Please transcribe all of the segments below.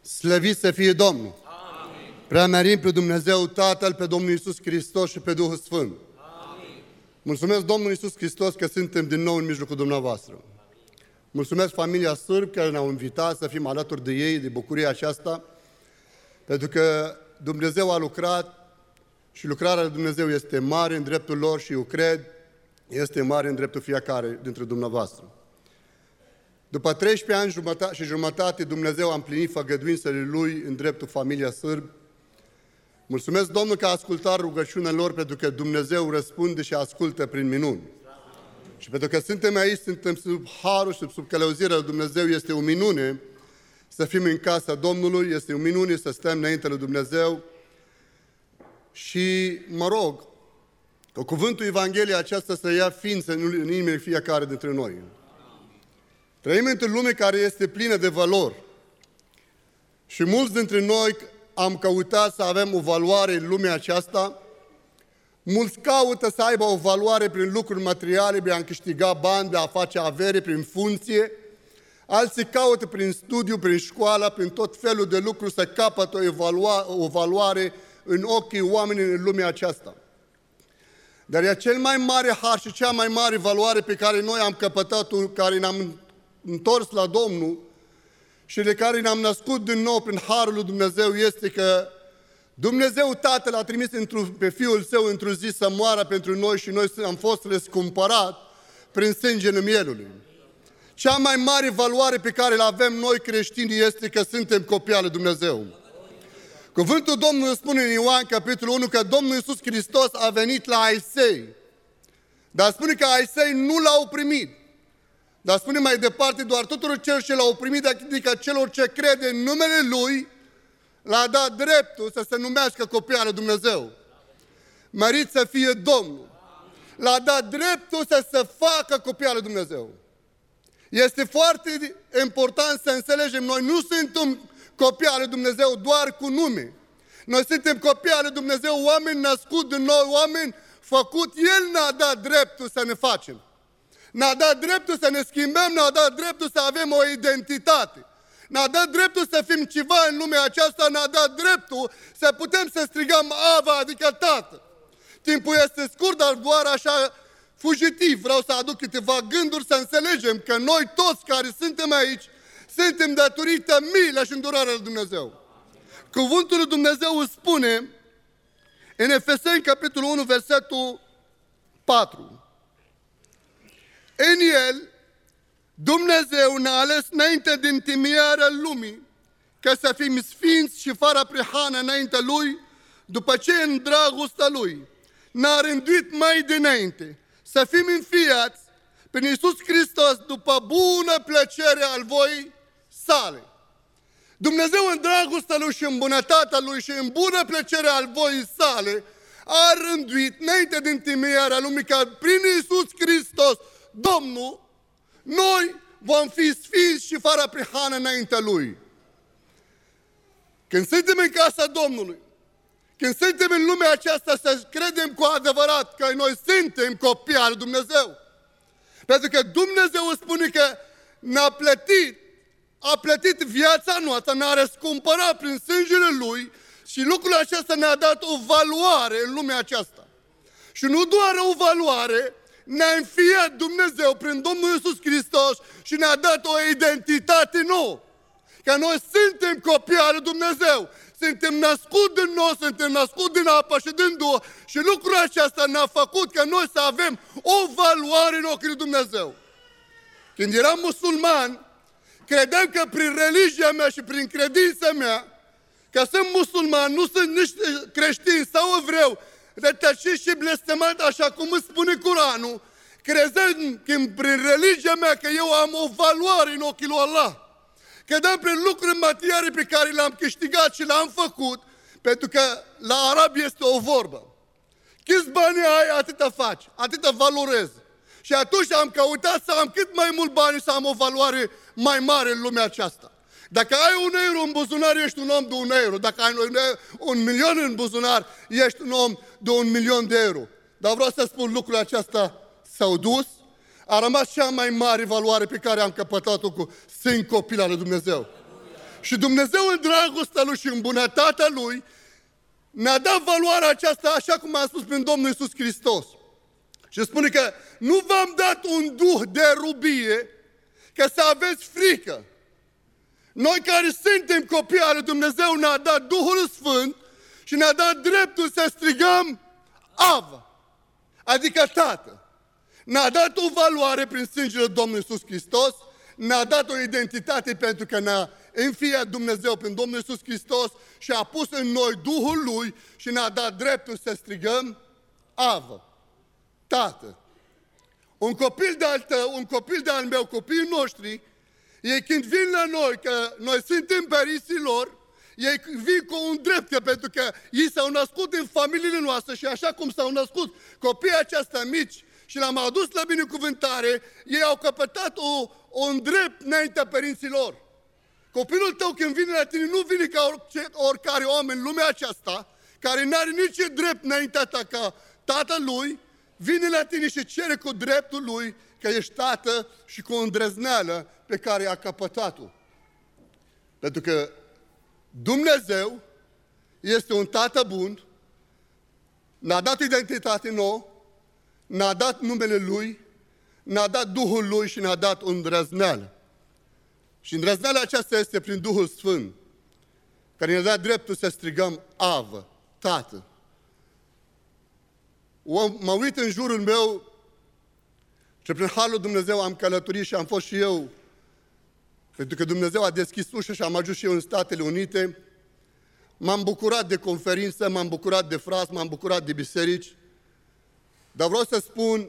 Slăvit să fie Domnul! Amin. Preamărim pe Dumnezeu Tatăl, pe Domnul Iisus Hristos și pe Duhul Sfânt. Amin. Mulțumesc Domnul Iisus Hristos că suntem din nou în mijlocul dumneavoastră. Mulțumesc familia Sârb care ne-au invitat să fim alături de ei, de bucuria aceasta, pentru că Dumnezeu a lucrat și lucrarea lui Dumnezeu este mare în dreptul lor și eu cred este mare în dreptul fiecare dintre dumneavoastră. După 13 ani și jumătate, Dumnezeu a împlinit făgăduințele Lui în dreptul familiei Sârb. Mulțumesc Domnul că a ascultat rugăciunea lor, pentru că Dumnezeu răspunde și ascultă prin minuni. Și pentru că suntem aici, suntem sub harul și sub călăuzirea lui Dumnezeu, este o minune să fim în casa Domnului, este o minune să stăm înainte lui Dumnezeu. Și mă rog, că cuvântul Evangheliei aceasta să ia ființă în inimile fiecare dintre noi. Trăim într-o lume care este plină de valori. Și mulți dintre noi am căutat să avem o valoare în lumea aceasta. Mulți caută să aibă o valoare prin lucruri materiale, prin a câștiga bani, de a face avere, prin funcție. Alții caută prin studiu, prin școală, prin tot felul de lucruri să capătă o valoare în ochii oamenilor în lumea aceasta. Dar e cel mai mare har și cea mai mare valoare pe care noi am căpătat-o, care ne-am întors la Domnul și de care ne-am născut din nou prin harul lui Dumnezeu, este că Dumnezeu Tatăl a trimis pe Fiul Său într-o zi să moară pentru noi și noi am fost răscumpărat prin sângele Mielului. Cea mai mare valoare pe care le avem noi creștini este că suntem copii al lui Dumnezeu. Cuvântul Domnului spune în Ioan, capitolul 1, că Domnul Iisus Hristos a venit la ai săi. Dar spune că ai săi nu l-au primit. Dar spune mai departe, doar tuturor celor ce l-au primit, adică celor ce crede în numele Lui, l-a dat dreptul să se numească copii al lui Dumnezeu. Mărit să fie Domnul. L-a dat dreptul să se facă copii al lui Dumnezeu. Este foarte important să înțelegem, noi nu suntem copii al lui Dumnezeu doar cu nume. Noi suntem copii al lui Dumnezeu, oameni născuți din nou, oameni făcut. El ne-a dat dreptul să ne facem. Ne-a dat dreptul să ne schimbăm, ne-a dat dreptul să avem o identitate. Ne-a dat dreptul să fim ceva în lumea aceasta, ne-a dat dreptul să putem să strigăm Ava, adică Tată. Timpul este scurt, dar doar așa fugitiv. Vreau să aduc câteva gânduri să înțelegem că noi toți care suntem aici suntem datorită milă și îndurarea lui Dumnezeu. Cuvântul lui Dumnezeu îți spune în Efeseni, capitolul 1, versetul 4. În el, Dumnezeu ne-a ales înainte din întemeierea lumii, ca să fim sfinți și fără prihană înaintea Lui, după ce în dragostea Lui ne-a rânduit mai dinainte să fim înfiați prin Iisus Hristos după bună plăcere al voii sale. Dumnezeu în dragostea Lui și în bunătatea Lui și în bună plăcere al voii sale a rânduit înainte din întemeierea lumii ca prin Iisus Hristos, Domnul, noi vom fi sfinți și fără prihană înaintea Lui. Când suntem în casa Domnului, când suntem în lumea aceasta, să credem cu adevărat că noi suntem copii al lui Dumnezeu. Pentru că Dumnezeu spune că a plătit viața noastră, ne-a răscumpărat prin sângele Lui și lucrul acesta ne-a dat o valoare în lumea aceasta. Și nu doar o valoare, ne-a înfiat Dumnezeu prin Domnul Iisus Hristos și ne-a dat o identitate nouă. Că noi suntem copii al lui Dumnezeu. Suntem născuți din nou, suntem născuți din apă și din Duh. Și lucrul acesta ne-a făcut ca noi să avem o valoare în ochii lui Dumnezeu. Când eram musulman, credeam că prin religia mea și prin credința mea, că sunt musulman, nu sunt nici creștin sau evreu, rătăcit și blestemat, așa cum îți spune Curanul, crezând prin religia mea că eu am o valoare în ochii lui Allah. Credeam prin lucruri materiale pe care le-am câștigat și le-am făcut, pentru că la arabi este o vorbă. Câți bani ai, atâta faci, atâta valorezi. Și atunci am căutat să am cât mai mult bani, să am o valoare mai mare în lumea aceasta. Dacă ai 1 euro în buzunar, ești un om de 1 euro. Dacă ai 1 milion în buzunar, ești un om de 1 milion de euro. Dar vreau să spun, lucrul acesta s-au dus. A rămas cea mai mare valoare pe care am căpătat-o sunt copii al lui Dumnezeu. Și Dumnezeu în dragostea Lui și în bunătatea Lui ne-a dat valoarea aceasta, așa cum a spus prin Domnul Iisus Hristos. Și spune că nu v-am dat un duh de rubie ca să aveți frică. Noi care suntem copii ale Dumnezeu ne-a dat Duhul Sfânt și ne-a dat dreptul să strigăm Ava, adică Tată. Ne-a dat o valoare prin sângele Domnului Iisus Hristos, ne-a dat o identitate pentru că ne-a înfiat Dumnezeu prin Domnul Iisus Hristos și a pus în noi Duhul Lui și ne-a dat dreptul să strigăm Ava, Tată. Un copil de-al tău, un copil de-al meu, copiii noștri, ei când vin la noi, că noi suntem părinții lor, ei vin cu un drept, pentru că ei s-au născut în familiile noastre și așa cum s-au născut copiii aceștia mici și l-am adus la binecuvântare, ei au căpătat un drept înaintea părinților. Copilul tău când vine la tine nu vine ca oricare om în lumea aceasta, care n-are nici drept înaintea ta ca tatăl lui, vine la tine și cere cu dreptul lui că ești tată și cu o îndrăzneală pe care a căpătat-o. Pentru că Dumnezeu este un tată bun, ne-a dat identitate nouă, ne-a dat numele Lui, ne-a dat Duhul Lui și ne-a dat o îndrăzneală. Și îndrăzneala aceasta este prin Duhul Sfânt, care ne-a dat dreptul să strigăm Avă, Tată. Mă uit în jurul meu și prin Harul Dumnezeu am călătorit și am fost și eu, pentru că Dumnezeu a deschis ușa și am ajuns și eu în Statele Unite. M-am bucurat de conferință, m-am bucurat de frați, m-am bucurat de biserici, dar vreau să spun,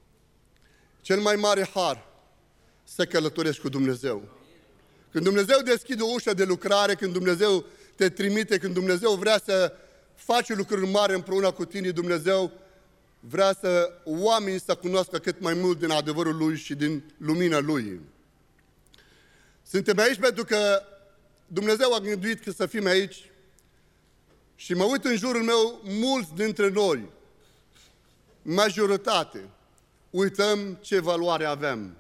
cel mai mare har să călătorești cu Dumnezeu. Când Dumnezeu deschide o ușă de lucrare, când Dumnezeu te trimite, când Dumnezeu vrea să faci lucruri mari împreună cu tine, Dumnezeu vrea să oamenii să cunoască cât mai mult din adevărul Lui și din lumina Lui. Suntem aici pentru că Dumnezeu a gânduit că să fim aici și mă uit în jurul meu, mulți dintre noi, majoritate, uităm ce valoare avem.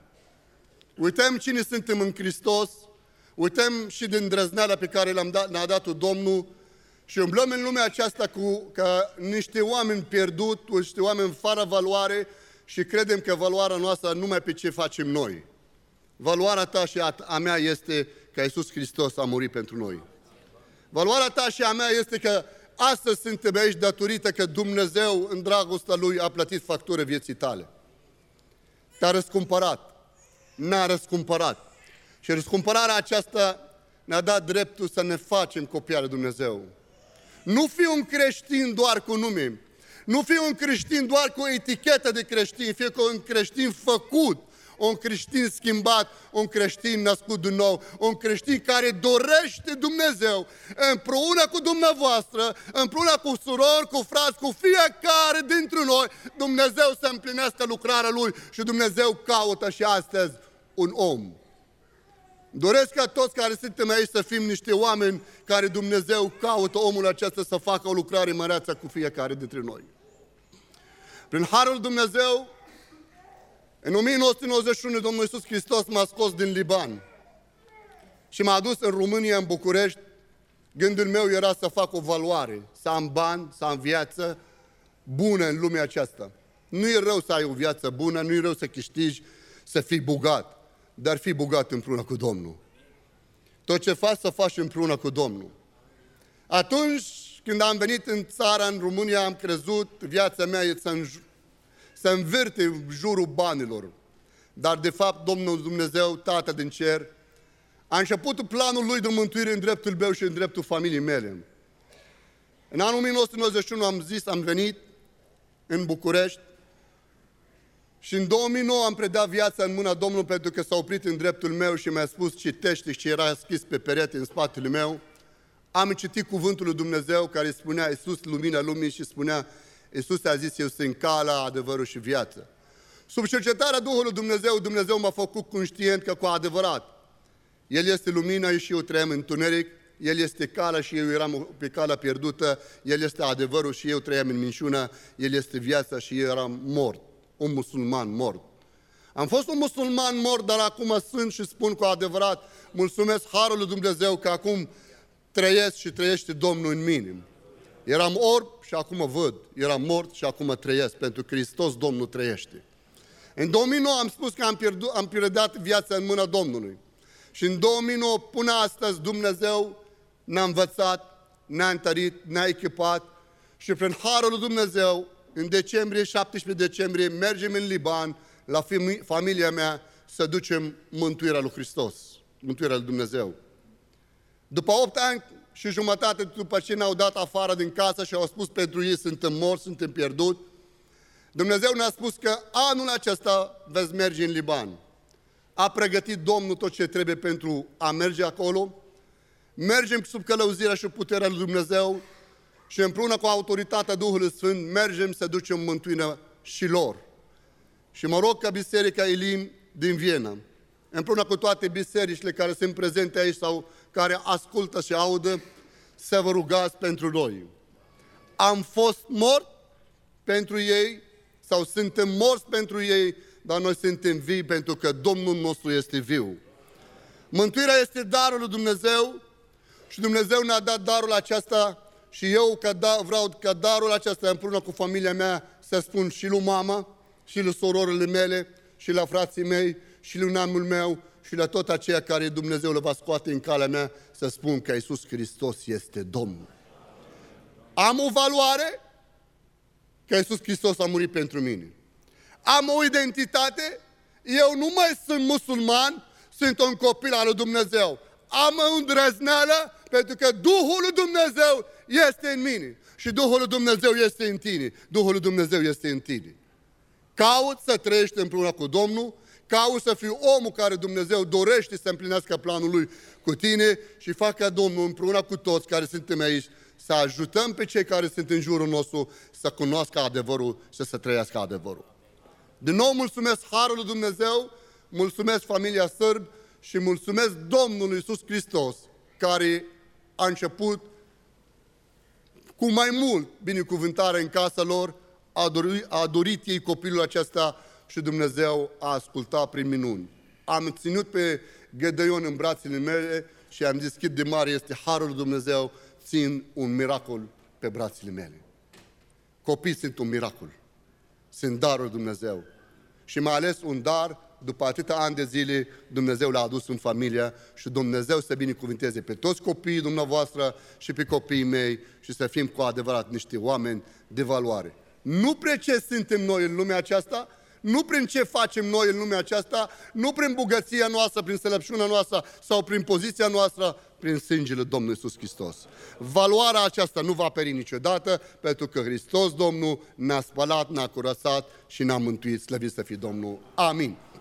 Uităm cine suntem în Hristos, uităm și din îndrăzneala pe care ne-a dat-o Domnul și umblăm în lumea aceasta ca niște oameni pierduți, niște oameni fără valoare și credem că valoarea noastră numai pe ce facem noi. Valoarea ta și a mea este că Iisus Hristos a murit pentru noi. Valoarea ta și a mea este că astăzi suntem aici datorită că Dumnezeu, în dragostea Lui, a plătit factură vieții tale. Te-a răscumpărat. Ne-a răscumpărat. Și răscumpărarea aceasta ne-a dat dreptul să ne facem copii ale Dumnezeu. Nu fi un creștin doar cu nume. Nu fi un creștin doar cu o etichetă de creștin. Fie un creștin făcut, un creștin schimbat, un creștin născut din nou, un creștin care dorește Dumnezeu împreună cu dumneavoastră, împreună cu surori, cu frați, cu fiecare dintre noi, Dumnezeu să împlinească lucrarea Lui și Dumnezeu caută și astăzi un om. Doresc ca toți care suntem aici să fim niște oameni care Dumnezeu caută omul acesta să facă o lucrare măreață cu fiecare dintre noi. Prin Harul Dumnezeu, în 1991, Domnul Iisus Hristos m-a scos din Liban și m-a adus în România, în București. Gândul meu era să fac o valoare, să am bani, să am viață bună în lumea aceasta. Nu e rău să ai o viață bună, nu e rău să câștigi, să fii bogat, dar fii bogat împreună cu Domnul. Tot ce faci, să faci împreună cu Domnul. Atunci când am venit în țara, în România, am crezut, viața mea e să învârte în jurul banilor. Dar de fapt Domnul Dumnezeu, Tatăl din cer, a început planul Lui de mântuire în dreptul meu și în dreptul familiei mele. În anul 1991 am venit în București și în 2009 am predat viața în mâna Domnului pentru că s-a oprit în dreptul meu și mi-a spus citește ce era scris pe perete în spatele meu. Am citit cuvântul lui Dumnezeu care spunea Iisus, lumina lumii și spunea Iisus a zis, eu sunt calea, adevărul și viața. Sub cercetarea Duhului Dumnezeu, Dumnezeu m-a făcut conștient că cu adevărat El este lumina și eu trăiam în întuneric, El este calea și eu eram pe calea pierdută, El este adevărul și eu trăiam în minciună, El este viața și eu eram mort, un musulman mort. Am fost un musulman mort, dar acum sunt și spun cu adevărat, mulțumesc Harul lui Dumnezeu că acum trăiesc și trăiește Domnul în mine. Eram orb și acum văd, eram mort și acum trăiesc, pentru că Hristos Domnul trăiește. În 2009 am spus că am pierdat viața în mâna Domnului. Și în 2009 până astăzi Dumnezeu ne-a învățat, ne-a întărit, ne-a echipat și prin Harul lui Dumnezeu, în decembrie, 17 decembrie, mergem în Liban, la familia mea, să ducem mântuirea lui Hristos, mântuirea lui Dumnezeu. După 8 ani și jumătate, după ce ne-au dat afară din casă și au spus pentru ei, suntem morți, suntem pierduți, Dumnezeu ne-a spus că anul acesta veți merge în Liban. A pregătit Domnul tot ce trebuie pentru a merge acolo. Mergem sub călăuzirea și puterea lui Dumnezeu și împreună cu autoritatea Duhului Sfânt mergem să ducem mântuirea și lor. Și mă rog ca Biserica Elim din Viena, împreună cu toate bisericile care sunt prezente aici sau care ascultă și audă, să vă rugați pentru noi. Am fost mort pentru ei sau suntem morți pentru ei, dar noi suntem vii pentru că Domnul nostru este viu. Mântuirea este darul lui Dumnezeu și Dumnezeu ne-a dat darul acesta și eu vreau ca darul acesta împreună cu familia mea să spun și lui mama, și lui sororile mele, și la frații mei, și lui neamul meu, și la tot aceia care Dumnezeu le va scoate în calea mea, să spun că Iisus Hristos este Domnul. Am o valoare că Iisus Hristos a murit pentru mine. Am o identitate, eu nu mai sunt musulman, sunt un copil al lui Dumnezeu. Am o îndrăzneală pentru că Duhul lui Dumnezeu este în mine. Și Duhul lui Dumnezeu este în tine. Duhul lui Dumnezeu este în tine. Caut să trăiești împreună cu Domnul, caut să fiu omul care Dumnezeu dorește să împlinească planul Lui cu tine și fac ca Domnul împreună cu toți care suntem aici să ajutăm pe cei care sunt în jurul nostru să cunoască adevărul și să trăiască adevărul. Din nou mulțumesc Harul lui Dumnezeu, mulțumesc familia Sârb și mulțumesc Domnului Iisus Hristos care a început cu mai mult binecuvântare în casa lor, a dorit ei copilul acesta și Dumnezeu a ascultat prin minuni. Am ținut pe Gedeon în brațele mele și am zis cât de mare este Harul lui Dumnezeu, țin un miracol pe brațele mele. Copiii sunt un miracol, sunt darul Dumnezeu. Și mai ales un dar, după atâtea ani de zile, Dumnezeu l-a adus în familia și Dumnezeu să binecuvânteze pe toți copiii dumneavoastră și pe copiii mei și să fim cu adevărat niște oameni de valoare. Nu prin ce suntem noi în lumea aceasta, nu prin ce facem noi în lumea aceasta, nu prin bogăția noastră, prin slăbciunea noastră sau prin poziția noastră, prin sângele Domnului Iisus Hristos. Valoarea aceasta nu va peri niciodată, pentru că Hristos Domnul ne-a spălat, ne-a curățat și ne-a mântuit. Slăvit să fie Domnul. Amin.